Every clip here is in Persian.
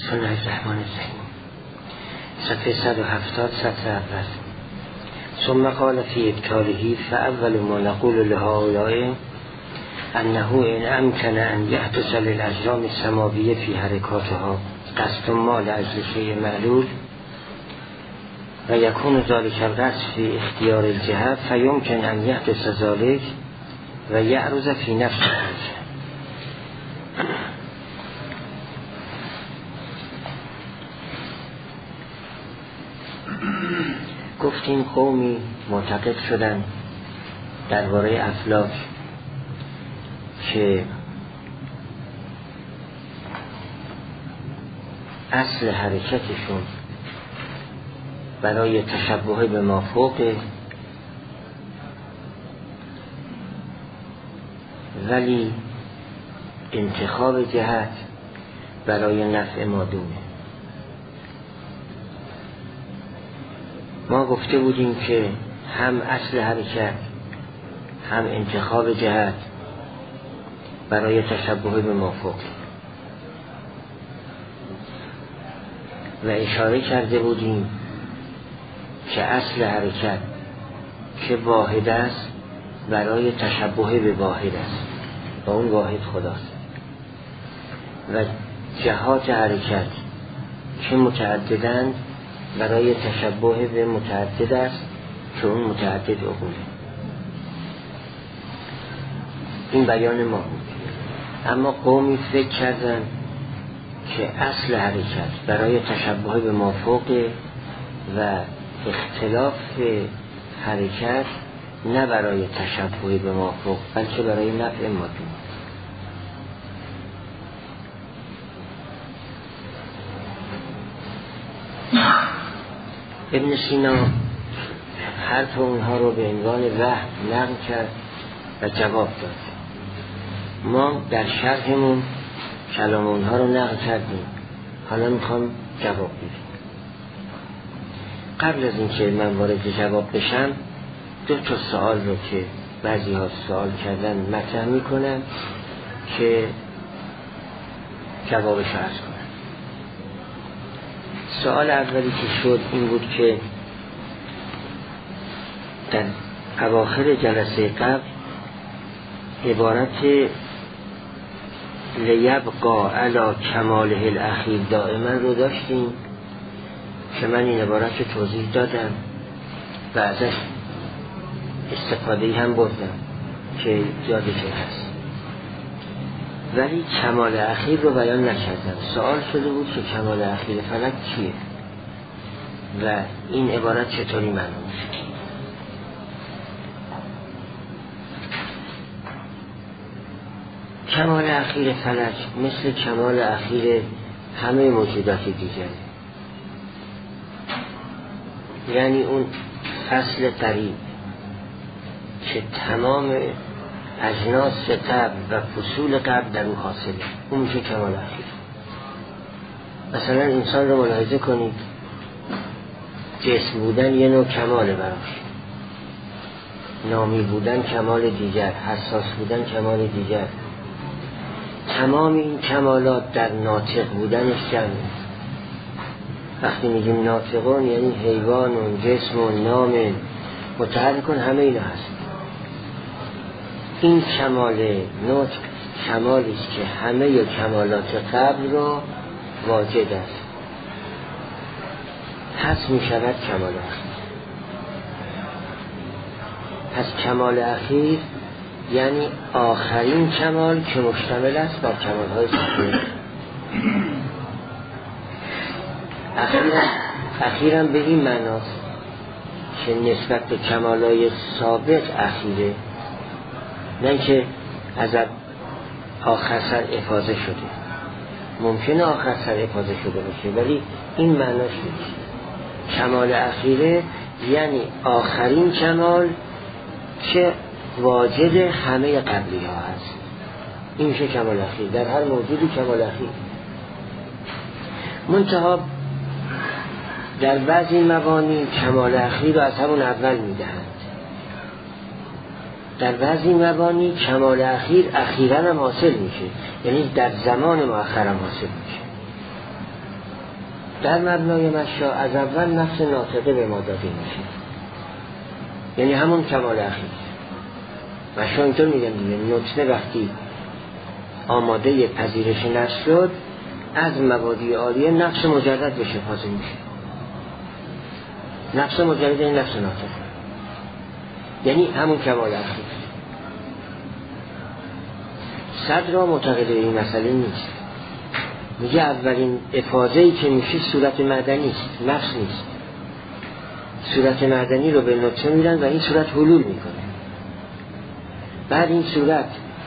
بسم الله الرحمن الرحیم. صفحه 170 سطر اول. ثم قال فی ابطاله فاول ما نقول لهؤلاء انه ان امکن ان یحدث للاجرام السماویه فی حرکاتها قصد ما لاجل شیء معلول و یکون ذلك القصد فی اختیار الجهت فیمکن ان یحدث ذلك و یعرض فی نفس الحرکه. گفتیم قومی معتقد شدن درباره افلاک که اصل حرکتشون برای تشبه به مافوقه، ولی انتخاب جهت برای نفع مادومه. ما گفته بودیم که هم اصل حرکت هم انتخاب جهت برای تشبه به مافوق و اشاره کرده بودیم که اصل حرکت که واحد است برای تشبه به واحد است و اون واحد خداست و جهات حرکت که متعددند برای تشبه به متعدد است که اون متعدد عقوله. این بیان ما بود. اما قومی فکر کردن که اصل حرکت برای تشبه به مافوق و اختلاف حرکت نه برای تشبه به مافوق بلکه برای نفع مادوم. ابن سینا حرف اونها رو به عنوان وهم نقل کرد و جواب داد. ما در شرحمون کلام اونها رو نقل کردیم، حالا میخوام جواب بدیم. قبل از اینکه من وارد جواب بشم 2 سوال رو که بعضی ها سوال کردن مطرح میکنم که جوابش رو عرض کنم. سوال اولی که شد این بود که در اواخر جلسه قبل عبارت لیبقا علی کماله الاخیر دائما رو داشتیم که من این عبارت رو توضیح دادم و ازش استفاده هم بردم که یادش هست، ولی کمال اخیر رو بیان نکردم. سوال شده بود که کمال اخیر فلک چیه و این عبارت چطوری معنی میشه. کمال اخیر فلک مثل کمال اخیر همه موجودات دیگره، یعنی اون فصل قریب که تمام اجناس قبل و فصول قبل در اون حاصله، اون میشه کمال اخیر. مثلا انسان رو ملاحظه کنید، جسم بودن یه نوع کماله براش، نامی بودن کمال دیگر، حساس بودن کمال دیگر. تمام این کمالات در ناطق بودنش جمعه. وقتی میگیم ناطقون یعنی حیوان و جسم و نام متحرکون، همه اینا هست. این کمال نطق کمالی است که همه کمالات قبل رو واجد است، پس می شود کمال اخیر. پس کمال اخیر یعنی آخرین کمال که مشتمل است بر کمال‌های سابق. اخیراً به این معناست که نسبت به کمال‌های سابق اخیره، نه که از آخر سر افاضه شده. ممکنه آخر سر افاضه شده باشه ولی این معناش نیست. کمال اخیره یعنی آخرین کمال که واجد همه قبلی ها هست. این میشه کمال اخیر. در هر موجودی کمال اخیر. منتها در بعضی مبانی کمال اخیر رو از همون اول میدهند، در بعضی مبانی کمال اخیر اخیراً هم حاصل میشه، یعنی در زمان مؤخر هم حاصل میشه. در مبنای مشا از اول نفس ناطقه به ما داده میشه، یعنی همون کمال اخیر. مشا اینطور میگن دیگه، نطفه وقتی آماده پذیرش نفس شد، از مبادی عالیه نفس مجرد بشه حاضر میشه. نفس مجرد این نفس ناطقه، یعنی همون کمال اخیر. صدر معتقد این مسئله نیست، میگه اولین افاضه‌ای که میشه صورت معدنی است، نفس نیست. صورت معدنی رو به نطفه میدن و این صورت حلول میکنه. بعد این صورت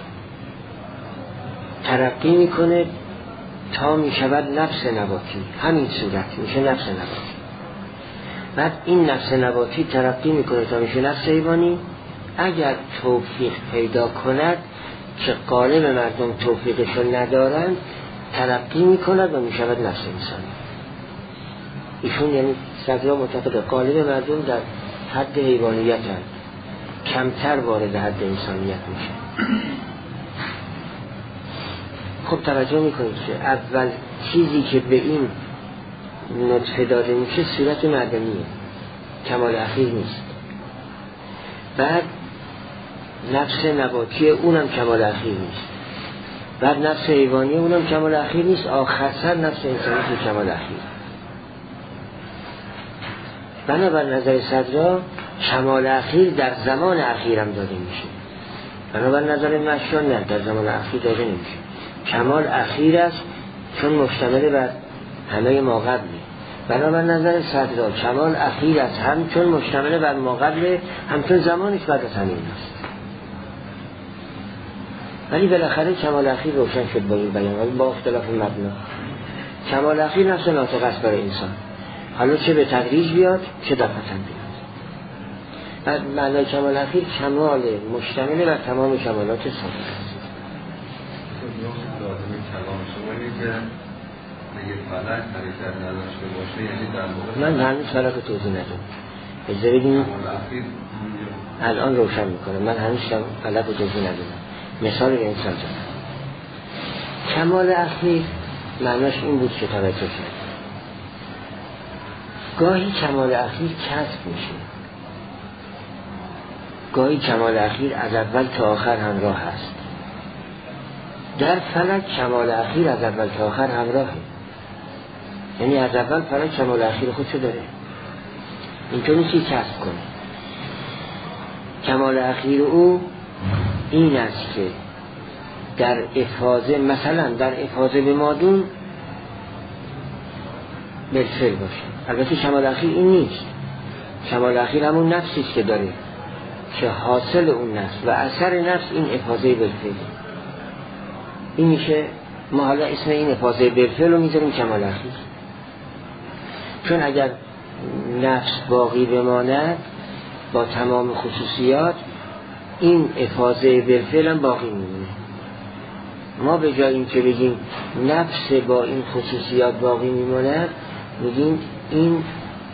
ترقی میکنه تا میشود نفس نباتی، همین صورت میشه نفس نباتی. بعد این نفس نباتی ترقی میکنه تا میشه نفس حیوانی. اگر توفیق پیدا کند که غالب مردم توفیقشو ندارند، ترقی میکند و میشود نفس انسانی. ایشون یعنی صدرا معتقد غالب مردم در حد حیوانیت هست، کمتر وارد حد انسانیت میشه. خب توجه میکنید که اول چیزی که به این نطفه داده میشه صورت معدنیه، کمال اخیر نیست. بعد نفس نباتی اونم کمال اخیر نیست، بعد نفس حیوانی اونم کمال اخیر نیست، آخرسر نفس انسانی که کمال اخیر. بنابر نظر صدرا کمال اخیر در زمان اخیرم داده میشه، بنابر نظر مشا نه، در زمان اخیر داده نمیشه. کمال اخیر است چون مشتمل بر همه ما قبلی. بنابر نظر صدرا کمال اخیر است هم چون مشتمل بر ما قبله، هم چون زمانش بعد از همین است. ولی بالاخره کمال اخیر روشن شد با این بیان، با اختلاف مبنا. کمال اخیر نفس ناطقه است برای انسان، حالا چه به تدریج بیاد چه در پتن بیاد. بعد معنای کمال اخیر کمال مشتمل بر تمام کمالات سابق است. من هنوز فلک توضیح ندارم، اجازه بدین الان روشن میکنم. من هنوز فلک توضیح ندارم، مثال به انسان زدم. کمال اخیر معناش این بود که توجه شد گاهی کمال اخیر کسب میشه، گاهی کمال اخیر از اول تا آخر همراه هست. در فلک کمال اخیر از اول تا آخر همراهه، یعنی از اول فلک کمال اخیر خودشو داره، اینطور نیست که کسب کنه. کمال اخیر او این است که در افاظه، مثلا در افاظه به مادون بالفعل باشه. البته کمال اخیر این نیست، کمال اخیر همون نفسی است که داره، که حاصل اون نفس و اثر نفس این افاظه بالفعل. این میشه، ما حالا اسم این افاظه بالفعل رو میذاریم کمال اخیر، چون اگر نفس باقی بماند با تمام خصوصیات، این افاظه بالفعل هم باقی میمونه. ما به جای این که بگیم نفس با این خصوصیات باقی میماند، میگیم این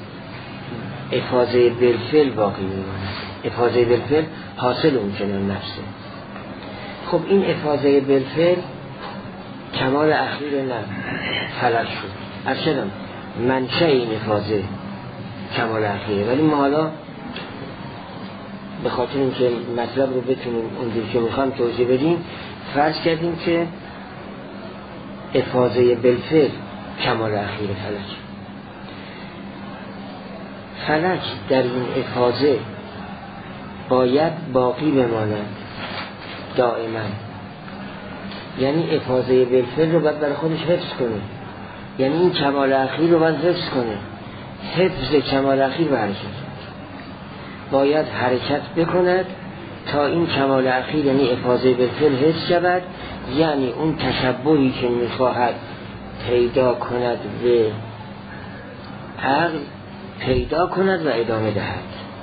افاظه بالفعل باقی میماند. افاظه بالفعل حاصل اون چنان نفسه. خب این افاظه بالفعل کمال اخیر نه فلک شد. ارشدم منشأ این افاظه کمال اخیره، ولی ما حالا به خاطر اینکه مطلب رو بتونیم اونجوری که میخوام توضیح بدیم، فرض کردیم که افاظه بالفعل کمال اخیر فلک در این افاظه باید باقی بماند دائما، یعنی افاظه بالفعل رو باید برای خودش حفظ کنه، یعنی این کمال اخیر رو باید حفظ کنه. حفظ کمال اخیر به حرکت، باید حرکت بکند تا این کمال اخیر یعنی افاظه بالفعل حفظ شود، یعنی اون تشبهی که میخواهد پیدا کند به عقل پیدا کند و ادامه دهد.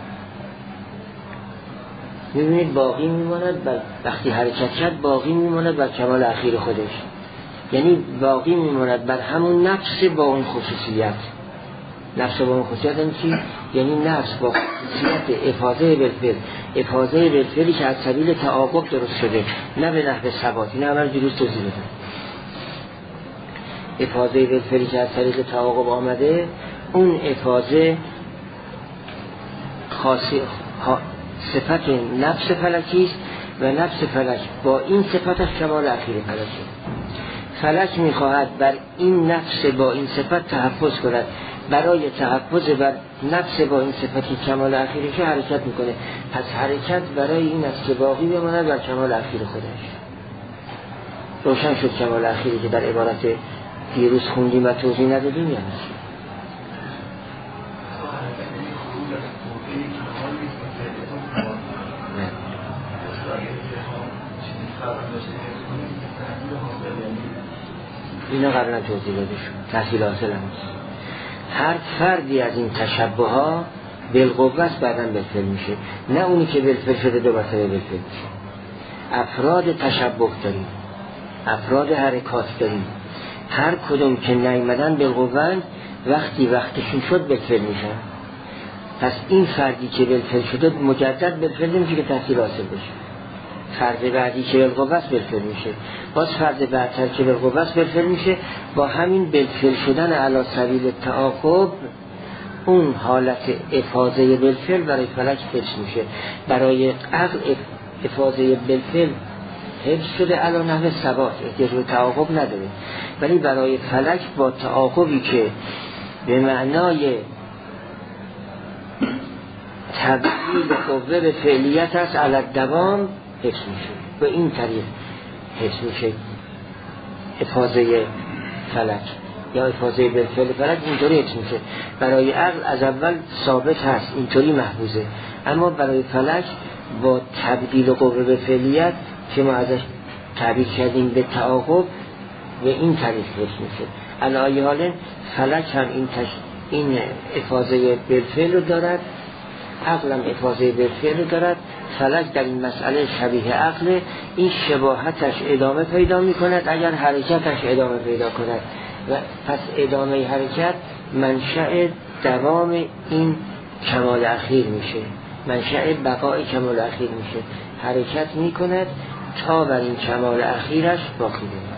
میبینید باقی میماند، وقتی حرکت کرد باقی میماند بر کمال اخیر خودش، یعنی باقی میماند بر همون نفس با اون خصوصیت. نفس با اون خصوصیت این چی؟ یعنی نفس با خصوصیت افاظه بالفعل، افاظه بالفعلی که از سبیل تعاقب درست شده، نه به نحو ثباتی، نه اول جلوس توضیح بدم. افاضه بالفعلی که از طریق تعاقب آمده، اون افاضه خاصی صفت نفس فلکی است و نفس فلک با این صفتش کمال اخیر فلکی. فلک میخواهد بر این نفس با این صفت تحفظ کند، برای تحفظ بر نفس با این صفتی کمال اخیرش حرکت میکنه. پس حرکت برای این است که باقی بماند بر کمال اخیر خودش. روشن شد کمال اخیری که در عبارت دیروز خوندیم و توضیح ندادیم یا نه؟ اینا قبلا توضیح داده شد، تحصیل حاصل هست. هر فردی از این تشبه ها بالقوه بعداً بالفعل میشه، نه اونی که بالفعل شده دو مرتبه بالفعل میشه. افراد تشبه داریم، افراد حرکات داریم، هر کدوم که نیامدن بالقوه وقتشون شد بالفعل میشن. پس این فردی که بالفعل شده مجدد بالفعل نمیشه که تحصیل حاصل بشه. فرد بعدی که بالقوه بالفعل میشه، باز فرد بعدتر که بالقوه بالفعل میشه. با همین بالفعل شدن علی سبیل تعاقب اون حالت افاضه بالفعل برای فلک حفظ میشه. برای عقل افاضه بالفعل حفظ شده علی نحو ثبات، احتیاج به تعاقب نداره. ولی برای فلک با تعاقبی که به معنای تبدیل قوه به فعلیت است علی الدوام حفظ میشه. به این طریق حفظ میشه افاضه فلک یا افاضه بالفعل فلک، اینطوری حفظ میشه. برای عقل از اول ثابت هست، اینطوری محفوظه، اما برای فلک با تبدیل قوه به فعلیت که ما ازش تعبیر کردیم به تعاقب به این طریق حفظ میشه. علی حال فلک هم این افاضه بالفعل رو دارد، عقل هم افاضه بالفعل رو دارد. فلک در این مسئله شبیه عقل، این شباهتش ادامه پیدا می کند اگر حرکتش ادامه پیدا کند و پس ادامه حرکت منشأ دوام این کمال اخیر میشه، منشأ بقای کمال اخیر میشه. حرکت می کند تا بر این کمال اخیرش باقی بماند.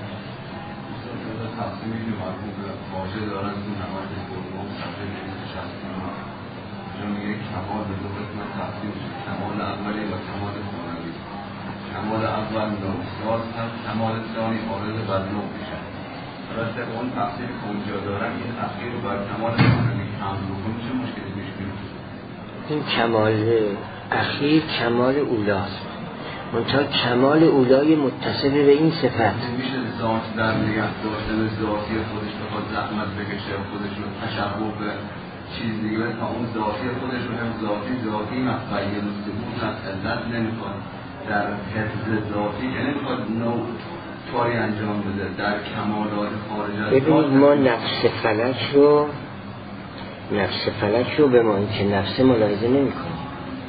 کمال به دو قسمت تقسیم شد، کمال اولی و کمال ثانوی. کمال اول نوساز هم، کمال ثانی عارض بر نو میشن. البته اون تقسیم که اونجا دارن این تقسیم رو بر کمال ثانوی حمل بکنیم چه مشکلی پیش میاد؟ این کمال اخیر کمال اولاست، منتها کمال اولای متصل به این صفت. میشه ذات در نگه داشتن ذاتی خودش بخواد زحمت بکشه، خودش رو تشبه به چیز دیگه تا اون ذاتی خودش رو هم ذاتی مخبری ثبوت علت نمیخواد، در حفظ ذاتی که نمیخواد نوع کاری انجام بده در کمالات خارج از ذات. ببینید ما نفس فلک رو به ما این که نفس ملاحظه نمی کنیم.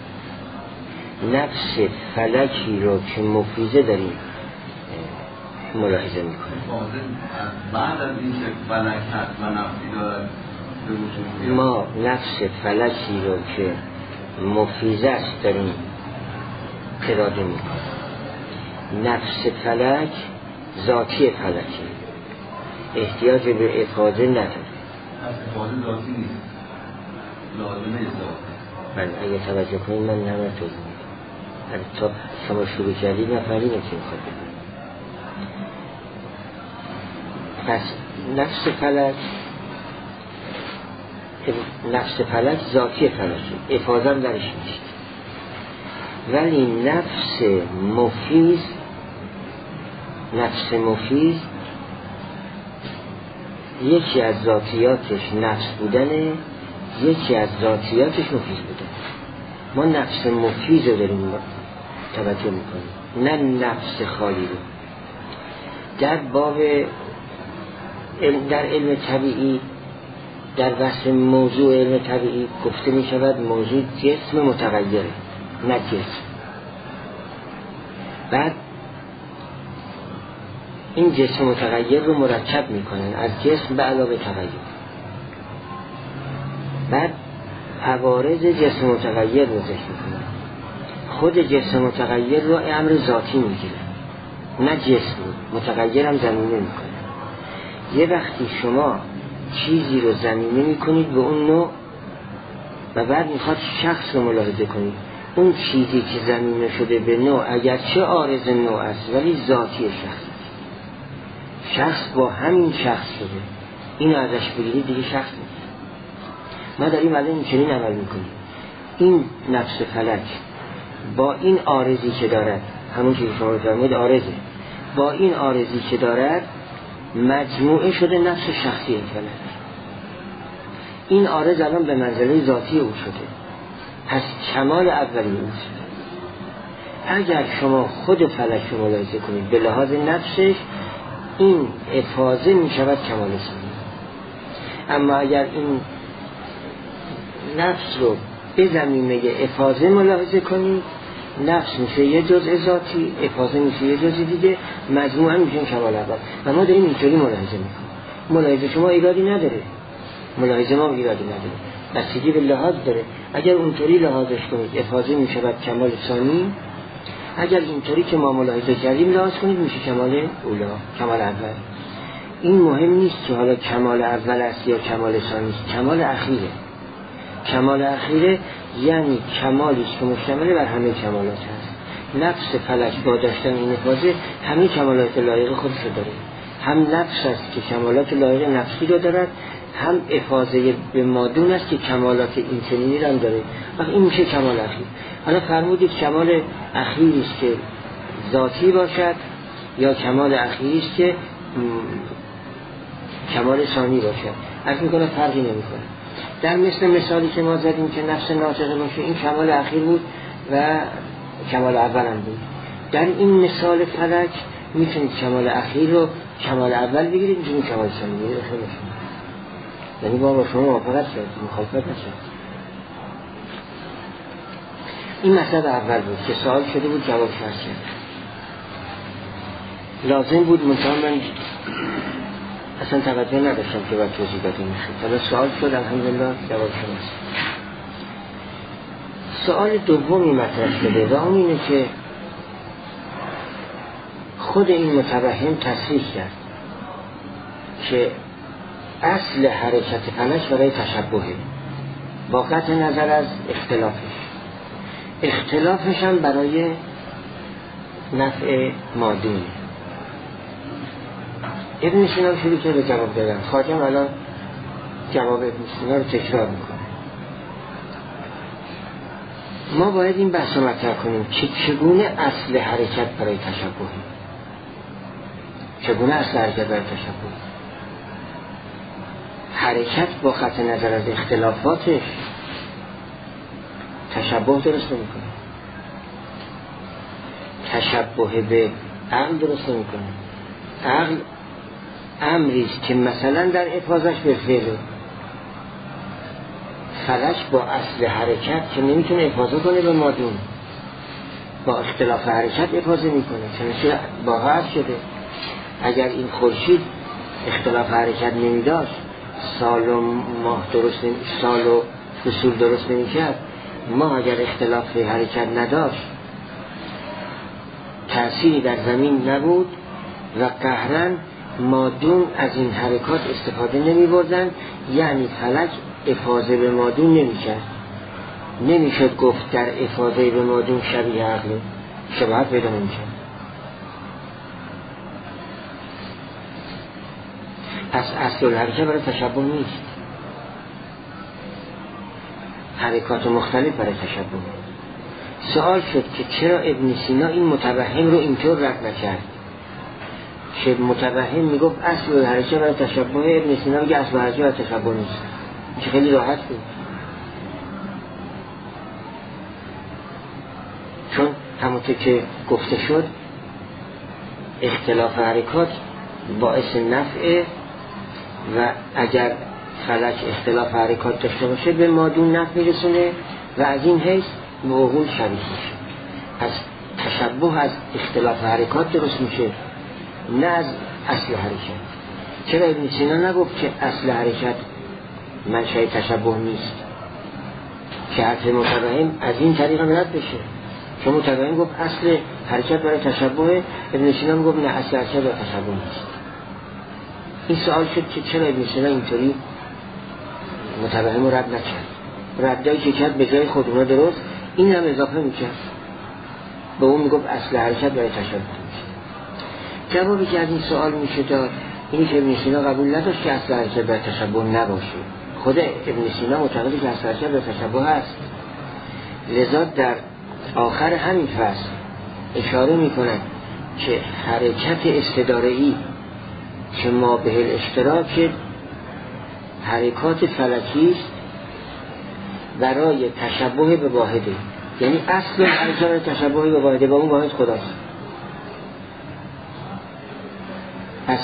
نفس فلکی رو که مفیزه داریم ملاحظه می کنیم. بعد از این که فلک هست و نفسی دارد ما نفس فلکی رو که مفیزه است داریم اراده می کنیم. نفس فلک ذاتی فلکی، احتیاج به افاده نداره. افاده ذاتی نیست، لازمه ذاتی. من اگه توجه کنیم من نمه توضیح میکنم، تا شما شروع کردید نفهمید که میخواد بکنیم. پس نفس فلک ذاتی فلکی، افاده هم درش نیست. ولی نفس مفیز یکی از ذاتیاتش نفس بودنه، یکی از ذاتیاتش مفیز بودنه. ما نفس مفیز رو داریم توجه میکنیم، نه نفس خالی رو. در علم طبیعی، در بحث موضوع علم طبیعی گفته می شود موضوع جسم متغیره، نه جسم. بعد این جسم متغیر رو مرکب می کنن از جسم به علاوه تغییر. بعد عوارض جسم متغیر رو ذکر می کنن. خود جسم متغیر رو امر ذاتی می گیرن، نه جسم متغیر هم زمینه می کنن. یه وقتی شما چیزی رو ضمیمه میکنید به اون نوع و بعد میخواد شخص رو ملاحظه کنید، اون چیزی که ضمیمه شده به نوع اگرچه عارض نوع است ولی ذاتی شخص است. شخص با همین شخص شده، اینو ازش بگیرید دیگه شخص نیست. ما داریم الان این چنین عمل میکنیم. این نفس فلک با این عارضی که دارد، همون که شما فرمودید عارضه، با این عارضی که دارد مجموعه شده نفس شخصی فلک. این عارض الان به منزله ذاتی او شده، پس کمال اولی او شده. اگر شما خود فلک رو ملاحظه کنید به لحاظ نفسش، این افاضه می شود کمال ثانی. اما اگر این نفس رو به ضمیمه افاضه ملاحظه کنید، نفس میشه یه جزء ذاتی، افاضه میشه یه جزء دیگه، مجموعه میشه کمال اول. و ما داریم اینطوری ملاحظه میکنیم. ملاحظه شما ایرادی نداره، ملاحظه ما ایرادی نداره، بستگی به لحاظ داره. اگر اونطوری لحاظش کنید افاضه میشه کمال ثانی، اگر اینطوری که ما ملاحظه کردیم لحاظ کنید میشه کمال اولا، کمال اول. این مهم نیست که حالا کمال اول است یا کمال ثانی است، کمال اخیره. کمال اخیره یعنی کمالی که مشتمل بر همه کمالات هست. نفس فلک با داشتن این افاضه همه کمالات لایق خودش رو داره. هم نفس است که کمالات لایق نفسی رو دارد، هم افاضه به مادون است که کمالات اینچنینی رو هم داره. وقت این میشه کمال اخیر. حالا فرمودید کمال اخیری است که ذاتی باشد یا کمال اخیری است که کمال ثانی باشد. عرض میکنه فرقی نمیکنه. در مثالی که ما زدیم که نفس ناطقه باشه، این کمال اخیر بود و کمال اول هم بود. در این مثال فلک میتونید کمال اخیر رو کمال اول بگیرید، میتونید کمال ثانی بگیرید. یعنی با شما موافقت شد، مخالفت نشد. این مطلب اول بود که سوال شده بود، جواب شد. لازم بود منطقه من اصلا توجه نداشتم که باید توضیح داده میشه. حالا سوال شد، الحمدلله جواب شد. سوال دومی مطرح شده و اون اینه که خود این متوهم تصریح کرد که اصل حرکت فلک برای تشبهه، با قطع نظر از اختلافش هم برای نفع مادون. ابن سینا شروع کرده جواب دادن. خواجم الان جواب ابن سینا رو تکرار میکنه. ما باید این بحث رو مطرح کنیم که چگونه اصل حرکت برای تشبهه، چگونه اصل حرکت برای تشبهه. حرکت با خط نظر از اختلافاتش تشبه درست نمیکنه، تشبه به عقل درست نمیکنه. عقل امریست که مثلا در افاضش به فعله. فلک با اصل حرکت که نمیتونه افاضه کنه به مادون، با اختلاف حرکت افاضه میکنه. چنانچه با حرف شده اگر این خورشید اختلاف حرکت نمیداشت، سال و ماه درست سال و فصول درست نمیکرد، ما اگر اختلاف حرکت نداشت، تأثیری در زمین نبود و قهرن مادون از این حرکات استفاده نمی بردن، یعنی فلک افاضه به مادون نمی کرد. نمی شد گفت در افاضه به مادون شبیه عقله، شباهت پیدا نمی شد. پس اصل الحرکت برای تشبه نیست، حرکات مختلف برای تشبه. سوال شد که چرا ابن سینا این متوهم رو اینطور رد نکرد که متوهم میگفت اصل الحرکت برای تشبه، ابن سینا میگه اصل الحرکت برای تشبه نیست. که خیلی راحت بود، چون همونطور که گفته شد اختلاف حرکات باعث نفعه و اگر فلک اختلاف حرکات داشته باشه به مادون نفع میرسونه و از این حیث به عقول شبیه میشه. پس تشبه از اختلاف حرکات درست میشه، نه از اصل حرکت. چرا ابن سینا نگفت که اصل حرکت منشأ تشبه نیست، که حرف متوهم از این طریق هم رد بشه؟ چون متوهم گفت اصل حرکت برای تشبه، ابن سینا گفت نه، اصل حرکت برای تشبه نیست. این سوال شد که چرا ابن سینا اینطوری متوهم رو رد نکرد، ردایی که کرد به جای خود اونا درست، این هم اضافه میکرد، به اون میگفت اصل حرکت برای تشبه میشه. جوابی که از این سوال میشه داد اینی که ابن سینا قبول نداشت که اصل حرکت برای تشبه نباشه. خود ابن سینا معتقده که اصل حرکت برای تشبه هست. لذا در آخر همین فصل اشاره میکنه که حرکت استداره‌ای که ما به الاشتراک حرکات فلکی است برای تشبه به واحده، یعنی اصل حرکت تشبه به واحده، با اون واحد خداست. پس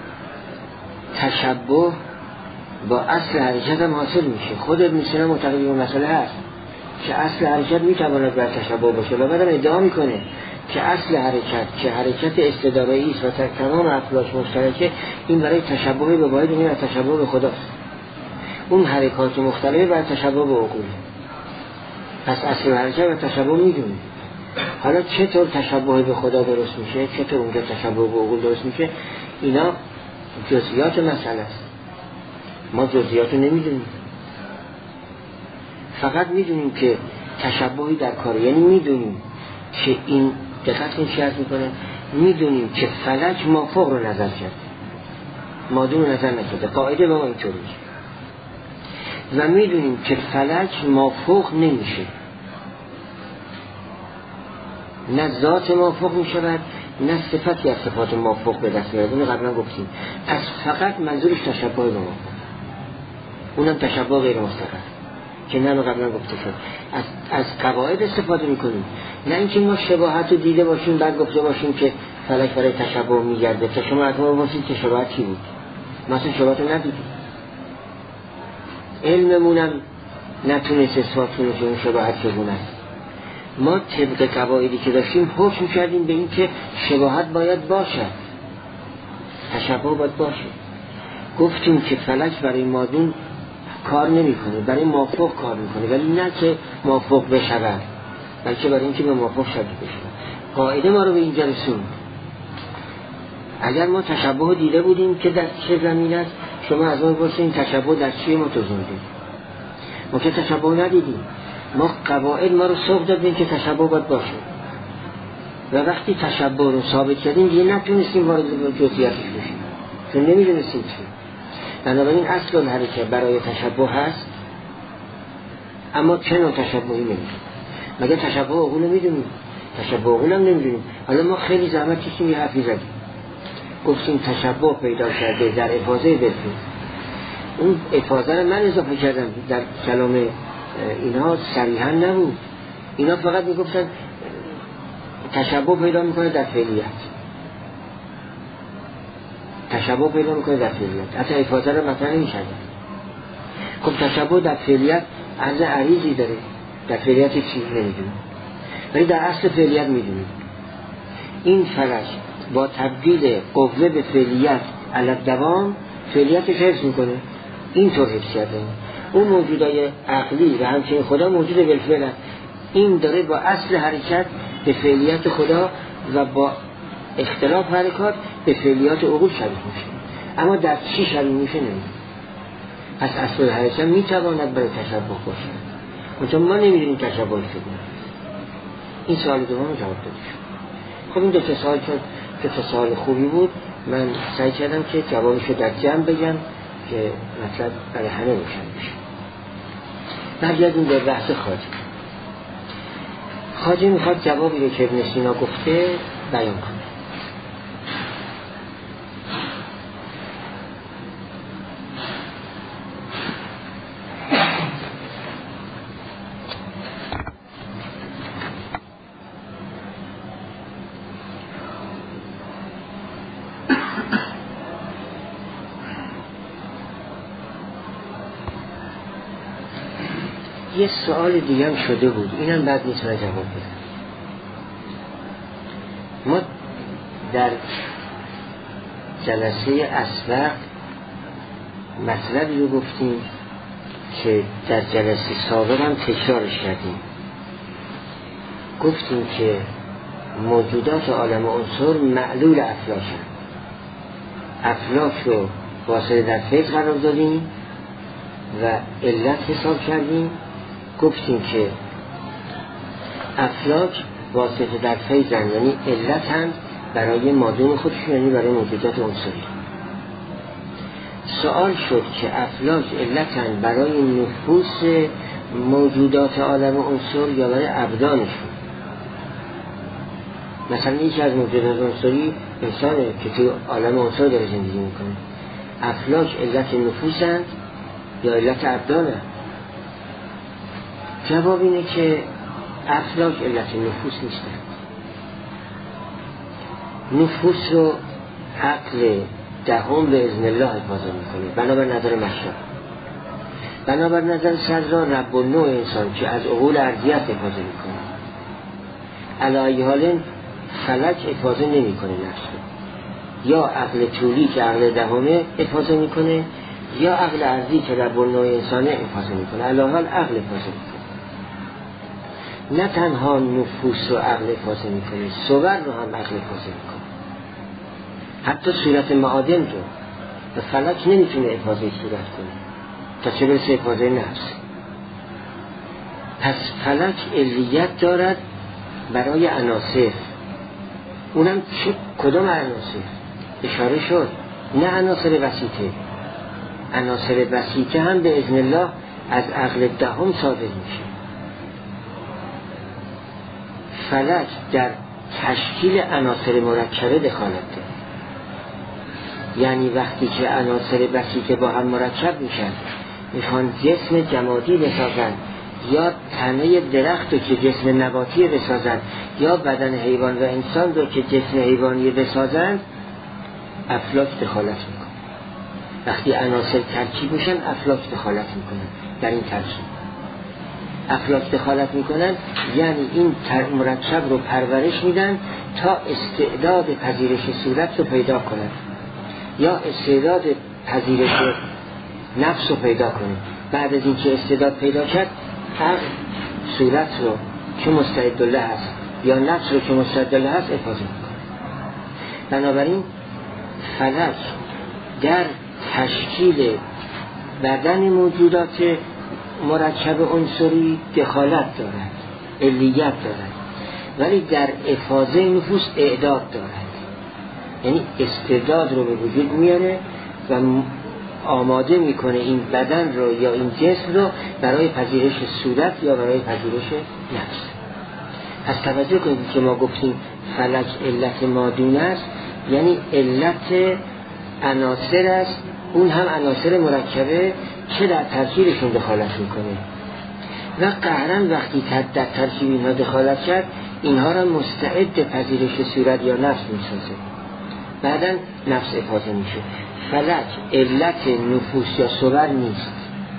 تشبه با اصل حرکت هم حاصل میشه. خود ابن سینا معتقد به مسئله هست که اصل حرکت میتواند بر تشبه باشه و بعدم ادعا میکنه که اصل حرکت که حرکت استداره‌ای است و تمام افلاک مشترکه، این برای تشبه به واحد، این تشبه به خداست. اون حرکات مختلفه بر تشبه به عقول. پس اصل حرکت و تشبه میدونیم. حالا چطور تشبه به خدا درست میشه، چطور اونجا تشبه به عقول درست میشه، اینا جزئیات مسئله است. ما جزئیات رو نمیدونیم، فقط میدونیم که تشبهی در کاره، یعنی میدونیم که این دقت این چی هست میکنه، میدونیم که فلک مافوق رو نظر کرد، مادون رو نظر نکرده، قاعده به ما اینطوری، و میدونیم که فلک مافوق نمیشه، نه ذات مافوق میشود نه صفتی از صفات مافوق به دست میاد. اون قبلا گفتیم از فقط منظورش تشبه به مافوق، اونم تشبه غیر مستقر که نه قبلا گفته شد. از قواعد استفاده میکنیم، نه اینکه ما شباهت رو دیده باشیم بعد گفته باشیم که فلک برای تشبه میگرده. تا شما حتما باشید که شباهت چی بود، مثلا شباهت رو ندیدیم، علممونم نتونست اثبات کنه که اون شباهت چگونه است. ما طبق قواعدی که داشتیم حکم کردیم به این که شباهت باید باشد، تشبه باید باشه. گفتیم که فلک برای مادون کار نمیکنه، برای مافوق کار میکنه، ولی نه که مافوق بشود، بلکه برای اینکه به مافوق شبیه بشود. قاعده ما رو به اینجا رسوند. اگر ما تشبه دیده بودیم که در چه زمین است، شما از ما بپرسید تشبه در چی ما توضیح. ما که تشبه ندیدیم، ما قواعد ما رو سوق دادیم که تشبه باید باشه، و وقتی تشبه رو ثابت کردیم دیگه نتونستیم وارد جزئیاتش بشیم، چون نمیدونستیم چی. بنابراین اصل حرکت برای تشبه هست، اما چه نوع تشبهی نمیدونیم. مگه تشبه عقول میدونیم؟ تشبه عقول هم نمیدونیم. حالا ما خیلی زحمت کشیدیم، یه حرفی زدیم، گفتیم تشبه پیدا کرده در افاضه بلفی. اون افاضه رو من اضافه کردم، در کلام اینها صریحا نبود. اینا فقط میگفتن تشبه پیدا میکنه در فعلیت، تشبه پیدا میکنه در فعلیت، حتی افاضه رو مطرح نمی‌کردن. خب تشبه در فعلیت عرض عریضی داره، در فعلیت چی نمیدونیم، ولی در اصل فعلیت میدونیم. این فلک با تبدیل قوه به فعلیت علی الدوام فعلیتش حفظ میکنه، اینطور حفظ کرده. اون موجودای عقلی و همچنین خدا موجود بالفعل، این داره با اصل حرکت به فعلیت خدا و با اختلاف حرکات به فعلیات عقول شبیه میشه، اما در چی شبیه میشه نمیدونیم. پس اصل حرکت میتواند برای تشبه باشه، منتها ما نمیدونیم تشبه چگونه. این سوال دوم جواب داده شد. خب این دو سوال که سوال خوبی بود، من سعی کردم که جوابشو در جمع بگم که مطلب برای همه روشن بشه. برگردیم به بحث خواجه میخواد جوابی رو که ابن سینا گفته بیان کنه. یه سوال دیگه هم شده بود، اینم بعد میتونه جواب بده. ما در جلسه اسبق مطلبی رو گفتیم که در جلسه سابق هم تکرارش کردیم. گفتیم که موجودات عالم عنصر معلول افلاکن، افلاک رو واسطه در فیض قرار دادیم و علت حساب کردیم. گفتیم که افلاک واسطه در فیضن، یعنی علت هم برای مادون خودشون، یعنی برای موجودات عنصری. سوال شد که افلاک علتن برای نفوس موجودات عالم عنصر یا برای ابدانشون. مثلا یکی از موجودات عنصری انسانه که توی عالم عنصر داره زندگی میکنه. افلاک علت نفوسند یا علت ابدانه؟ جواب اینه که افلاک علت نفوس نیستند. نفوس رو عقل دهم به اذن الله حفاظت میکنه بنابر نظر مشرع. بنابر نظر صدرا رب النوع انسان که از عقول ارضیت حفاظت میکنه. علی حال فلک حفاظت نمیکنه نفس رو. یا عقل طولی که عقل دهمه حفاظت میکنه یا عقل ارضی که رب النوع انسانه حفاظت میکنه. علی حال عقل حفاظت میکنه. نه تنها نفوس رو عقل حفاظت میکنه، صور رو هم عقل حفاظت میکنه. حتی صورت معادن رو و فلک نمیتونه حفاظت صورت کنه تا چه برسه حفاظت نفس. پس فلک علیت دارد برای عناصر. اونم کدام عناصر؟ اشاره شد نه عناصر وسیطه. عناصر وسیطه هم به اذن الله از عقل دهم صادر میشه. فلک در تشکیل عناصر مرکبه دخالت داره. یعنی وقتی که عناصر وسیطه با هم مرکب میشن، میخوان جسم جمادی بسازن یا تنه درخت رو که جسم نباتی بسازن یا بدن حیوان و انسان رو که جسم حیوانی بسازن، افلاک دخالت میکنن. وقتی عناصر ترکیب میشن افلاک دخالت میکنن در این ترکیب. افلاک دخالت میکنن یعنی این مرکب رو پرورش میدن تا استعداد پذیرش صورت رو پیدا کنن یا استعداد پذیرش نفس رو پیدا کنه. بعد از این که استعداد پیدا کرد، هر صورت رو که مستعد له هست یا نفس رو که مستعد له هست حفاظت میکنه. بنابراین فلک در تشکیل بدن موجودات مرکب عنصری دخالت دارد، علیت دارد، ولی در افاضه نفوس اعداد دارد. یعنی استعداد رو به وجود میاره و آماده میکنه این بدن رو یا این جسم رو برای پذیرش صورت یا برای پذیرش نفس. پس توجه کنید که ما گفتیم فلک علت مادون است، یعنی علت عناصر است، اون هم عناصر مرکبه که در ترکیبشون دخالت میکنه و قهرن وقتی در ترکیب اینها دخالت کرد، اینها را مستعد پذیرش صورت یا نفس میسازه. بعدا نفس افاضه میشه. فلک علت نفوس یا صور نیست،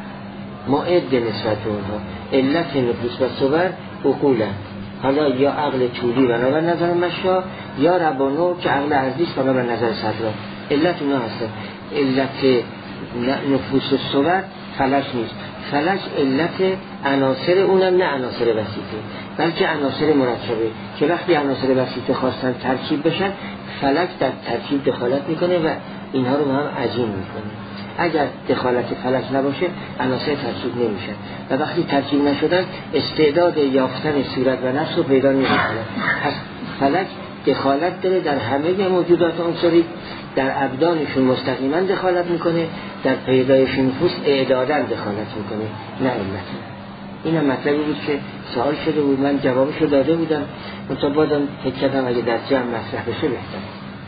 معد نسبت به اونها. علت نفوس و صور عقولند، حالا یا عقل طولی بنابر نظر مشا یا ربانو که عقل ارضیست بنابر نظر صدرا. علت اونا هستن. علت نفوس و صور فلک نیست. فلک علت عناصر اونم نه عناصر وسیطه بلکه عناصر مرکبه که وقتی عناصر وسیطه خواستن ترکیب بشن، فلک در ترکیب دخالت میکنه و اینها رو هم عجین میکنه. اگر دخالت فلک نباشه عناصر ترکیب نمیشن و وقتی ترکیب نشدن استعداد یافتن صورت و نفس رو پیدا نمیکنه. پس فلک دخالت داره در همه موجودات عنصری، در ابدانشون مستقیما دخالت میکنه، در پیدایش نفوس اعدادن دخالت میکنه، نه علت. این هم مطلبی بود که سوال شده بود، من جوابشو داده بودم، منتها بازم فکر کردم اگه در جمع مطرح بشه بهتر.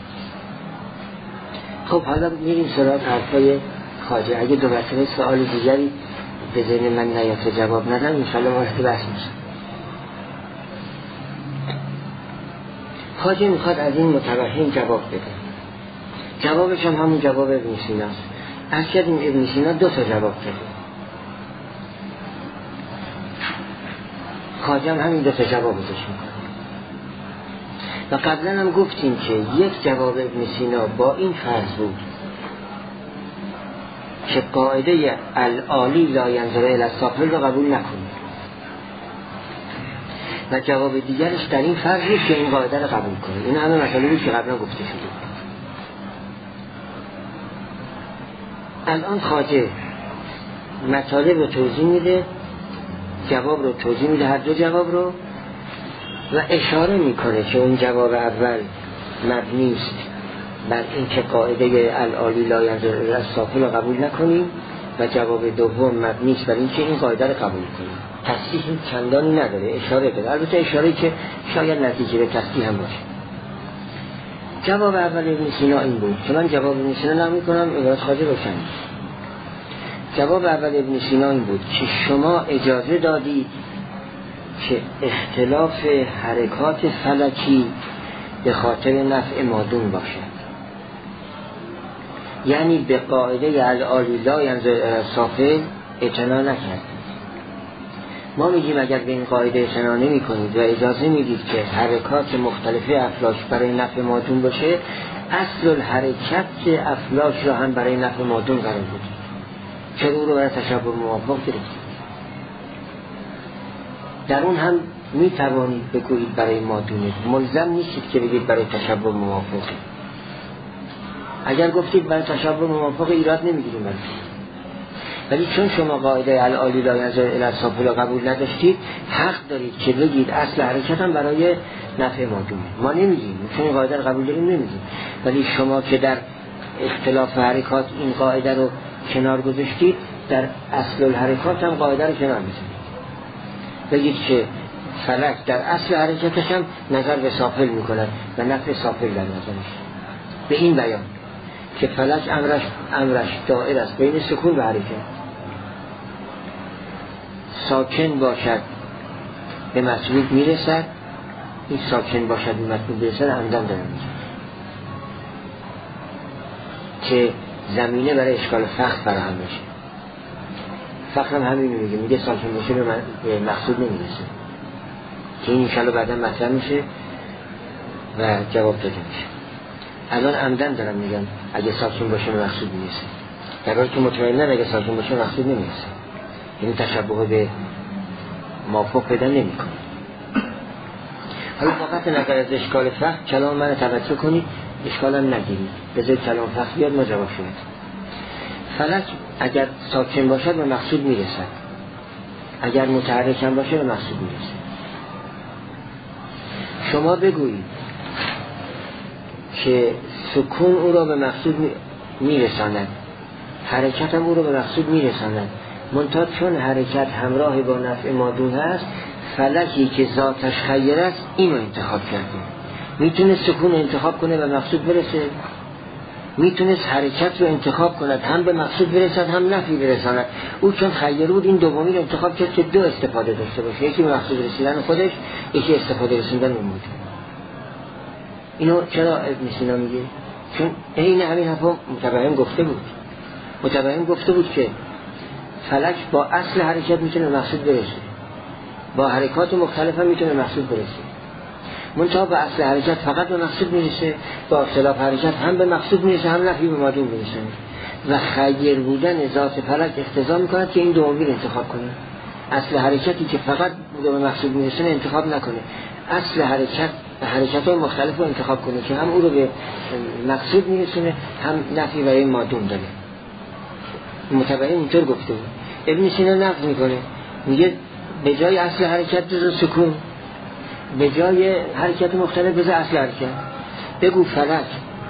خب حالا میریم سراغ حرفای خواجه. اگه دو مرتبه سوال دیگری به ذهن من نیاد جواب ندم انشالله وارد بحث میشه. خواجه میخواد از این متوهم جواب بده. جوابش هم همون جواب ابن سینا است. از کردیم ابن سینا 2 تا جواب داده، خواجه هم همین 2 تا جواب ازش میکنه. و قبلا هم گفتیم که یک جواب ابن سینا با این فرض بود که قاعده العالی لا ینظر الی السافل رو قبول نکنید و جواب دیگرش در این فرض بود که این قاعده رو قبول کنید. این همه مسئله بود که قبلا گفته شده. الان خواجه مطالب رو توضیح میده، جواب رو توضیح میده، هر دو جواب رو، و اشاره میکنه که اون جواب اول مبنی است بر اینکه قاعده العالی لا ینظر الی السافل رو قبول نکنیم، و جواب دوم مبنی است بر اینکه این قاعده رو قبول کنیم. تصحیح چندانی نداره، اشاره داره، البته اشاره‌ای که شاید نتیجه به تصحیح هم باشه. جواب اول ابن سینا این بود که من جواب ابن سینا نقل می‌کنم، عبارت خواجه روشن است. جواب اول ابن سینا این بود که شما اجازه دادید که اختلاف حرکات فلکی به خاطر نفع مادون باشد، یعنی به قاعده العالی لا ینظر الی السافل اعتنا نکردید. ما میگیم اگر به این قاعده اعتنا نمی‌کنید و اجازه میدید که حرکات مختلفه افلاک برای نفع مادون باشه، اصل الحرکت افلاک را هم برای نفع مادون قرار بدید. چرا او رو برای تشبه موافق گرفتید؟ در اون هم میتوانید بگویید برای مادونه، ملزم نیستید که بگید برای تشبه موافق. اگر گفتید برای تشبه موافق ایراد نمیگیریم، ولی چون شما قاعده العالی لا ینظر الی السافل قبول نداشتید، حق دارید که بگید اصل حرکت هم برای نفع مادونه. ما نمیگیم، چون این قاعده رو قبول داریم نمیگیم، ولی شما که در اختلاف حرکات این قاعده رو کنار گذاشتید، در اصل الحرکات هم قاعده رو کنار میذارید. بگید که فلک در اصل حرکتش هم نظر به سافل میکنه و نفع سافل در نظرش. به این بیان که فلک امرش دائر است بین سکون و حرکت، ساکن باشد به مطلوب میرسد، این ساکن باشد به مطلوب میرسد عمدن دارم میگه که زمینه برای اشکال فخر فراهم بشه. فخر هم همینو میگه ساکن باشه به مقصود نمیرسه، که این انشالله بعدا مطرح میشه و جواب داده میشه. الان عمدن دارم میگم اگه ساکن باشه به مقصود میرسه، در حالی که مطمئناً اگه ساکن باشه به مقصود نمیرسه، یعنی تشبه به موافق پیدا نمیکنه. حالا فقط نظر از اشکال فخر کلام من توجه کنید، اشکالم نگیرید، بذارید کلام فخر بیاد ما جواب شد. فلک اگر ساکن باشه به مقصود میرسد، اگر متحرک هم باشه به مقصود میرسه. شما بگویید که سکون او را به مقصود میرساند، حرکت هم او را به مقصود میرساند، منتها چون حرکت همراه با نفع مادون هست، فلکی که ذاتش خیر است اینو انتخاب کرده. میتونه سکون انتخاب کنه به مقصود برسه، میتونست حرکت رو انتخاب کند هم به مقصود برسد هم نفعی برساند. او چون خیر بود این دومی رو انتخاب کرد که دو استفاده داشته باشه، یکی به مقصود رسیدن خودش، یکی استفاده رسیدن اون بود. اینو چرا ابن سینا میگه؟ چون این همین حرفا متبهم گفته بود که فلک با اصل حرکت میتونه به مقصود برسه، با حرکات مختلف هم میتونه به مقصود برسه، منتها با اصل حرکت فقط به مقصود میرسه، با اختلاف حرکت هم به مقصود میرسه هم نفعی به مادون میرسه. و خیر بودن ذات فلک اقتضا میکند که این دومی رو انتخاب کنه، اصل حرکتی که فقط به مقصود میرسه انتخاب نکنه، اصل حرکت های مختلف رو انتخاب کنه که هم او رو به مقصود میرسونه هم نفعی برای مادون داره. متبعین اینطور گفته بود. ابن سینا نقل میکنه، میگه به جای اصل حرکت بذار سکون، به جای حرکت مختلف بذار اصل حرکت. بگو فلک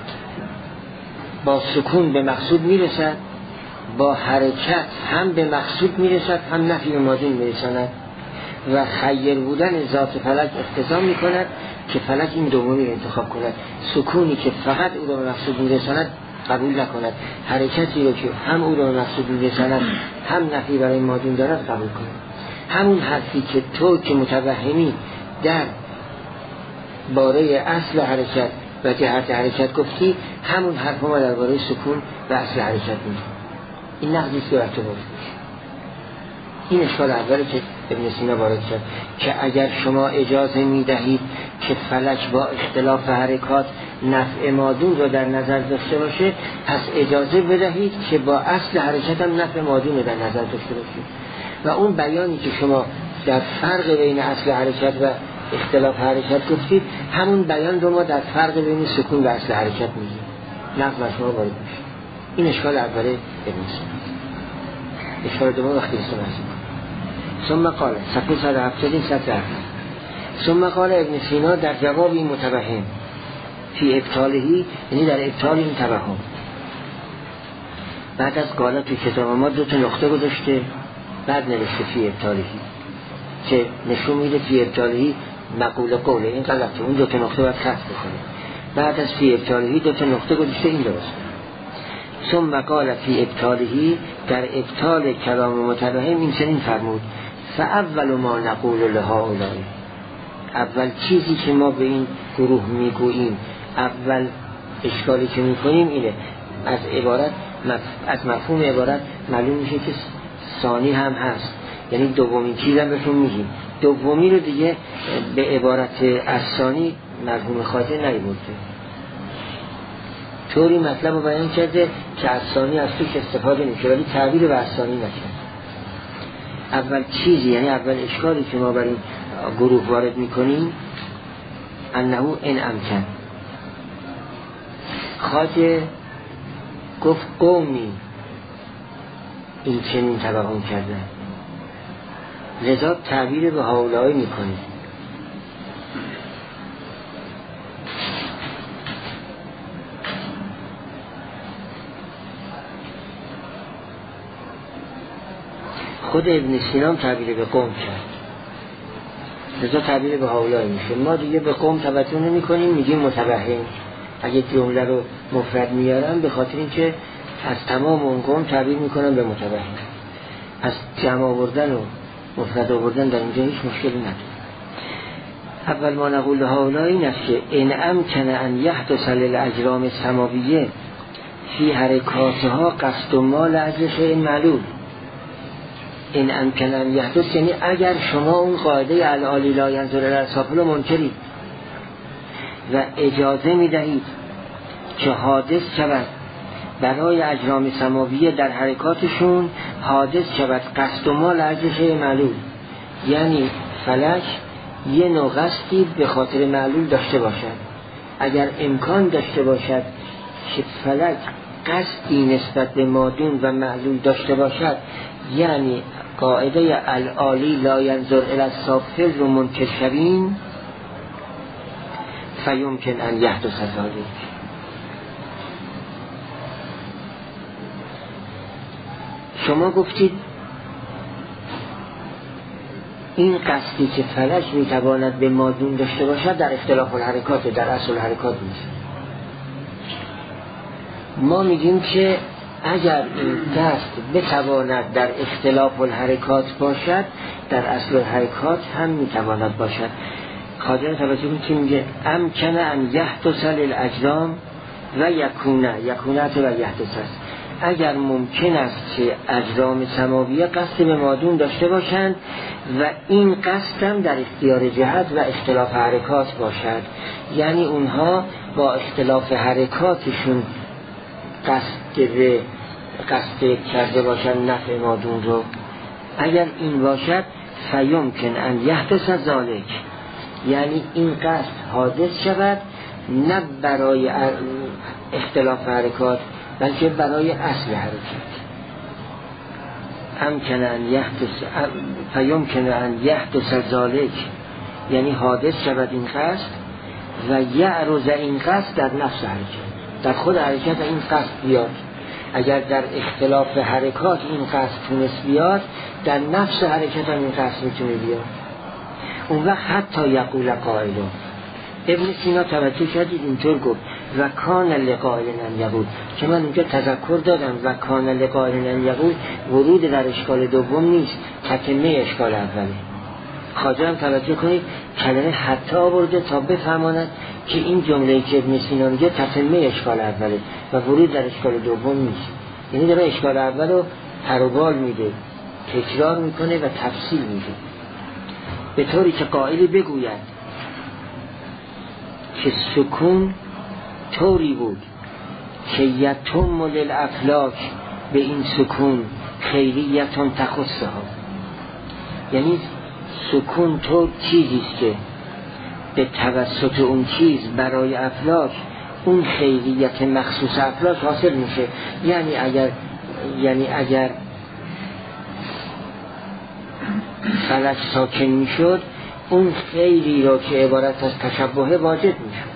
با سکون به مقصود میرسد، با حرکت هم به مقصود میرسد هم نفعی به مادون میرساند، و خیر بودن ذات فلک اقتضا میکند که فلک این دومی رو انتخاب کند، سکونی که فقط او رو به مقصود میرساند قبول نکند، حرکتی رو که هم او رو به مقصود میرساند هم نفعی برای مادون دارد قبول کند. همون حرفی که تو که متوهمی در باره اصل حرکت و جهت حرکت گفتی، همون حرف ما در باره سکون و اصل حرکت میگه. این نقضیست که برای تو باید میشه. این اشکال اولی که ابن سینا وارد کرد که اگر شما اجازه میدهید که فلک با اختلاف حرکات نفع مادون رو در نظر داشته باشه، پس اجازه بدهید که با اصل حرکت هم نفع مادون رو در نظر داشته باشید. و اون بیانی که شما در فرق بین اصل حرکت و اختلاف حرکت گفتید، همون بیان رو ما در فرق بین سکون و اصل حرکت میگیم. نقض شما وارد میشه. این اشکال اوله ابن سینا. اشکال دوم وقتی استفاده ثم قال صفحه 170 سطر ثم قال ابن سینا در جواب این متوهم فی ابطالهی، یعنی در ابطال این توهم، بعد از قالا توی کتاب ما 2 نقطه گذاشته، بعد نوشته فی ابطالهی که نشون میده فی ابطالهی مقوله قوله، این غلطه، اون 2 نقطه باید خط بکنه. بعد از فی ابطالهی 2 نقطه گذاشته، این درسته. ثم قال فی ابطالهی، در ابطال کلام متوهم این چنین فرمود فاول ما نقول لهؤلاء، اول چیزی که ما به این گروه میگوییم، اول اشکالی که میکنیم اینه، از عبارت از مفهوم عبارت معلوم میشه که ثانی هم هست، یعنی دومین چیز هم بهشون میگیم. دومی رو دیگه به عبارت از ثانی مرحوم خواجه نیورده، طوری مطلب رو بیان کرده که از ثانی از توش استفاده نمیشه، ولی تعبیر به از ثانی نکرد. اول چیزی، یعنی اول اشکالی که ما بر این گروه وارد میکنیم انه این امکن، خواجه گفت قومی این چنین توهم کرده، لذا تعبیر به هؤلاء میکنه. خود ابن سینا تعبیر به قوم کرد، لذا تعبیر به هؤلاء میشه. ما دیگه به قوم توجه نمی کنیم، میگیم متوهم. اگه جمله رو مفرد میارن به خاطر اینکه از تمام اون قوم تعبیر میکنن به متوهم، از جمع آوردن و مفرد آوردن در اینجا هیچ مشکلی نداره. اول ما نقول هؤلاء این است که ان امکن ان یحدث للاجرام السماویه فی حرکاتها قصد ما لاجل شیء معلوم. این امکن ان یحدث یعنی اگر شما اون قاعده العالی لا ینظر الی السافل رو منکرید و اجازه میدهید که حادث شود برای اجرام سماویه در حرکاتشون، حادث شود قصد و ما لاجل شیء معلوم، یعنی فلک یه نوع قصدی به خاطر معلول داشته باشد. اگر امکان داشته باشد که فلک قصدی نسبت به مادون و معلول داشته باشد، یعنی قاعده العالی لا ینظر الی السافل رو منکر شویم، فیمکن ان یحدث ذلک. شما گفتید این قصدی که فلک میتواند به مادون داشته باشد در اختلاف الحرکات، در اصل حرکات نیست. ما میگیم که اگر این قصد بتواند در اختلاف الحرکات باشد، در اصل الحرکات هم میتواند باشد. خاطر توجه کنید که میگه امکن ان یحدث للاجرام و یکونت و یحدث است. اگر ممکن است که اجرام سماویه قصد به مادون داشته باشند و این قصد هم در اختیار جهت و اختلاف حرکات باشد، یعنی اونها با اختلاف حرکاتشون قصد کرده باشند نفع مادون رو. اگر این باشد فیمکن ان یحدث ذلک، یعنی این قصد حادث شود نه برای اختلاف حرکات بلکه برای اصل حرکت. امکن ان یحدث فیمکن ان یحدث ذلک، یعنی حادث شود این قصد و یعرض این قصد در نفس حرکت، در خود حرکت این قصد بیاد. اگر در اختلاف حرکات این قصد تونست بیاد، در نفس حرکت هم این قصد میتونه بیاد. اون وقت حتی یقول قائلون. ابن سینا توجه کردید اینطور گفت و کان لقائلن یقول، که من اونجا تذکر دادم و کان لقائلن یقول ورود در اشکال دوم نیست، تتمه اشکال اوله. خواجه هم توجه کنید کلمه حتی آورده تا بفهماند که این جمله‌ای که ابن سینا میگه تتمه اشکال اوله و ورود در اشکال دوم نیست. یعنی داره اشکال اول رو تروبال میده، تکرار میکنه و تفصیل میده، به طوری که قائلی بگوید که سکون طوری بود که یتم للافلاک، به این سکون خیریتون تخصها، یعنی سکون طور چیزیست که به توسط اون چیز برای افلاک اون خیریت مخصوص افلاک حاصل میشه. یعنی اگر فلک ساکن میشد، اون خیری را که عبارت از تشبه واجد میشد.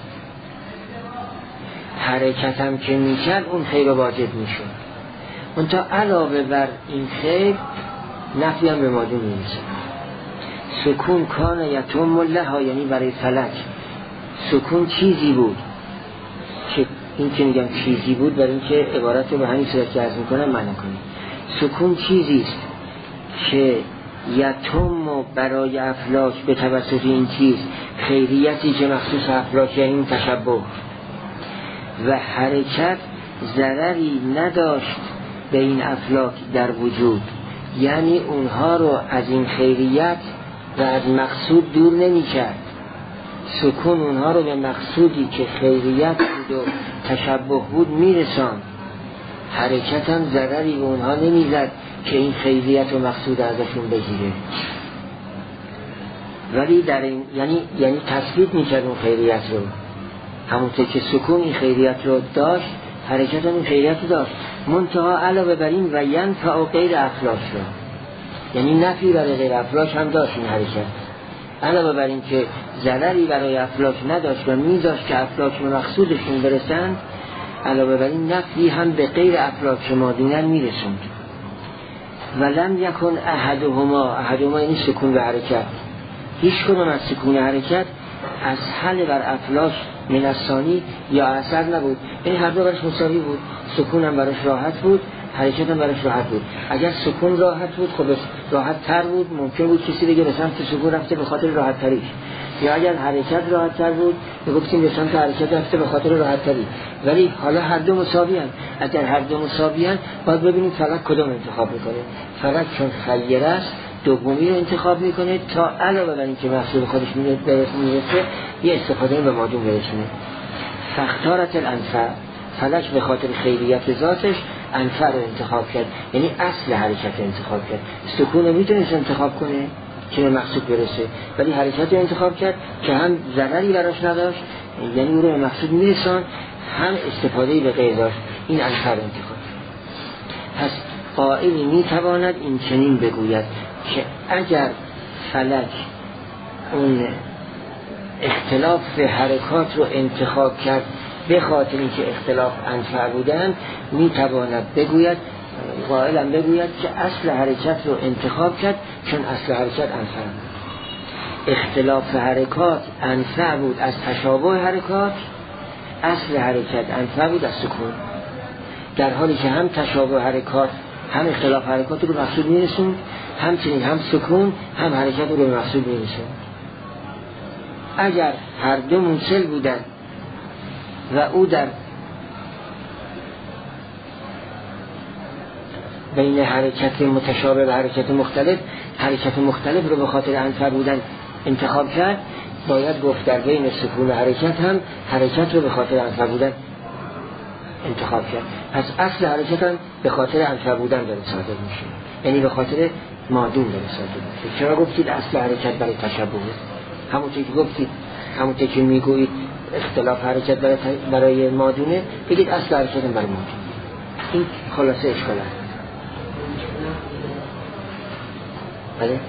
حرکت هم که میکرد اون خیر واجد میشد. اون تا علاوه بر این خیر نفی هم به مادون میرسه. سکون کان یتم لها، یعنی برای فلک سکون چیزی بود که این که میگم چیزی بود برای این که عبارت رو به همین صورت که عرض میکنم معنی کنیم. سکون چیزی است که یتم برای افلاک به توسط این چیز خیریتی که مخصوص افلاک، یعنی این تشبه، و حرکت ضرری نداشت به این افلاک در وجود، یعنی اونها رو از این خیریت و از مقصود دور نمی کرد. سکون اونها رو به مقصودی که خیریت بود و تشبه بود میرساند. حرکت هم ضرری به اونها نمیزد که این خیریت و مقصود ازشون بگیره، ولی در این یعنی تثبیت میکرد اون خیریت رو. همونطور که سکون این خیریت رو داشت، حرکت هم این خیریت رو داشت. منتها علاوه بر این و ینفع غیر افلاک رو، یعنی نفی برای غیر افلاک هم داشت این حرکت. علاوه بر این که ضرری برای افلاک نداشت و میذاشت که افلاک به مقصودشون برسن، علاوه بر این نفی هم به غیر افلاک مادونن میرسوند. ولم یکن احدهما یعنی سکون و حرکت، هیچ کدوم از سکون و حرکت از حل بر افلاک من الثانی یا اثر نبود، یعنی هر دو برش مساوی بود. سکون هم برش راحت بود، حرکت هم برش راحت بود. اگر سکون راحت بود خب راحت تر بود، ممکن بود کسی بگه به سمت سکون رفته به خاطر راحت تریش، یا اگر حرکت راحت تر بود میگفتیم به سمت حرکت رفته به خاطر راحت تری. ولی حالا هر دو مساوی هم. اگر هر دو مساوی هم باید ببینیم فلک کدوم انتخاب میکنه. فلک چون خیر است دومی رو انتخاب میکنه تا علاوه بر اینکه محصول خودش میرسه یه استفاده به مادون برسونه. فاختارت الانفع، فلک به خاطر خیریت ذاتش انفع رو انتخاب کرد، یعنی اصل حرکت انتخاب کرد. سکون رو میتونست انتخاب کنه که به مقصود برسه، ولی حرکت رو انتخاب کرد که هم ضرری براش نداشت، یعنی او رو به مقصود میرسان، هم استفاده به غیر داشت. این انفع رو انتخاب. پس قائلی میتواند این چنین بگوید که اگر فلک اون اختلاف حرکات رو انتخاب کرد به خاطر اینکه اختلاف انفع بودن، میتواند بگوید، قائلم بگوید که اصل حرکت رو انتخاب کرد چون اصل حرکت انفع بود. اختلاف حرکات انفع بود از تشابه حرکات، اصل حرکت انفع بود از سکون، در حالی که هم تشابه حرکات هم اختلاف حرکات رو به مقصود میرسون، همچنین هم سکون هم حرکت رو به مقصود میرسون. اگر هر دو منسل بودن و او در بین حرکت متشابه و حرکت مختلف رو به خاطر انفع بودن انتخاب کرد، باید گفت در بین سکون و حرکت هم حرکت رو به خاطر انفع بودن انتخاب کرد. پس اصل حرکت هم به خاطر انفع بودن داره صادر میشه، یعنی به خاطر مادون داره صادر میشه. چرا گفتید اصل حرکت برای تشبه؟ همونطور که گفتید، همونطور که میگویید اختلاف حرکت برای مادونه، بگید اصل حرکت هم برای مادون. این خلاصه اشکال هست. بله؟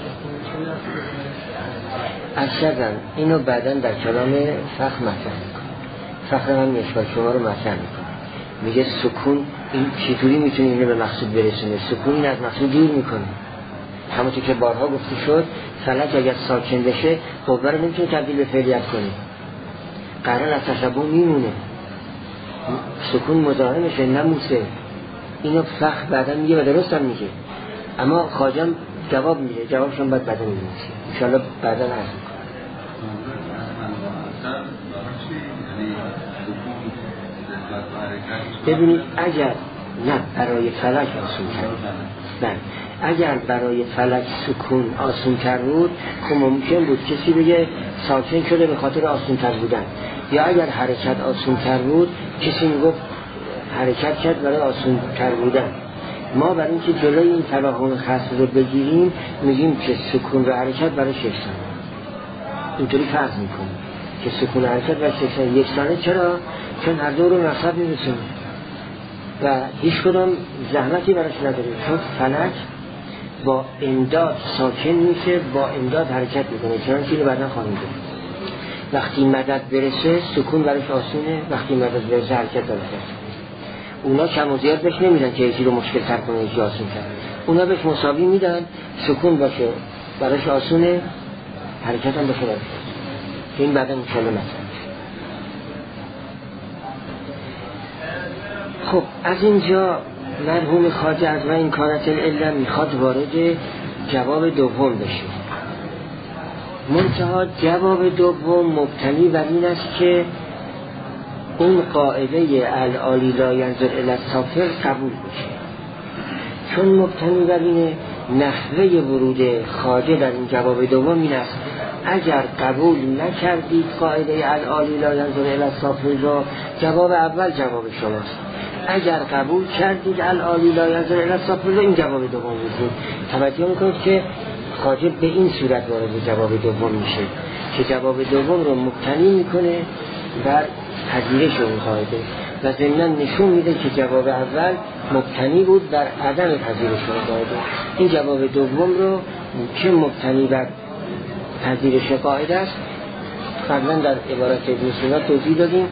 اشکال اینو بعداً در کلام فخر مطرح میکنه. فخر هم اشکال شما رو مطرح میکنه، میگه سکون این چطوری میتونه اینو به مقصود برسونه. سکون این از مقصود دور میکنه. همونطور که بارها گفته شد فلک اگر ساکن بشه قوه رو نمیتونه تبدیل به فعلیت کنه، قرار از تشبه میمونه، سکون مزاحمشه نموسه. اینو فخر بعدا میگه و درست هم میگه، اما خواجم جواب میده، جوابشون باید بعدا میگه انشاءالله بعدا عرض میکنه. ببینید اگر نه برای فلک آسون کرد، نه اگر برای فلک سکون آسون تر بود خب ممکن بود کسی بگه ساکن شده به خاطر آسون تر بودن، یا اگر حرکت آسون تر بود کسی میگفت حرکت کرد برای آسون تر بودن. ما برای اینکه جلوی این توهم خاص رو بگیریم میگیم که سکون و حرکت برای یکسان، اینطوری فرض میکنیم که سکون و حرکت برای یکسانه. چرا؟ چون هر دو رو مقصد میرسونه و هیچ کدام زحمتی براش نداره، چون فلک با امداد ساکن میشه، با امداد حرکت میکنه، چون چیزی بعدا خواهیم دید. وقتی مدد برسه سکون براش آسونه، وقتی مدد برسه حرکت براش آسونه. اونا کم و زیاد بهش نمیدن که یکی رو مشکل تر کنه یکی آسون تر، اونا بهش مساوی میدن، سکون باشه براش آسونه، حرکت هم باشه براش آسونه. این بعدا انشالله مطرح. خب از اینجا مرحوم خواجه از این کانت العله میخواد وارد جواب دوم بشه. منتها جواب دوم مبتنی بر این است که این قاعده العالی لا ینظر الی السافل قبول بشه، چون مبتنی بر اینه نحوه ورود خواجه در این جواب دوم این است اگر قبول نکردید قاعده العالی لا ینظر الی السافل را، جواب اول جواب شماست. اگر قبول کردید العالی لا ینظر الی السافل را، این جواب دوم بود. توجه میکنید که خواجه به این صورت وارد جواب دوم میشه که جواب دوم رو مبتنی میکنه بر پذیرش اون قاعده و ضمناً نشون میده که جواب اول مبتنی بود بر عدم پذیرش اون قاعده. این جواب دوم رو که مبتنی بر پذیرش قاعده است قبلا در عبارت ابن سینا توضیح دادیم.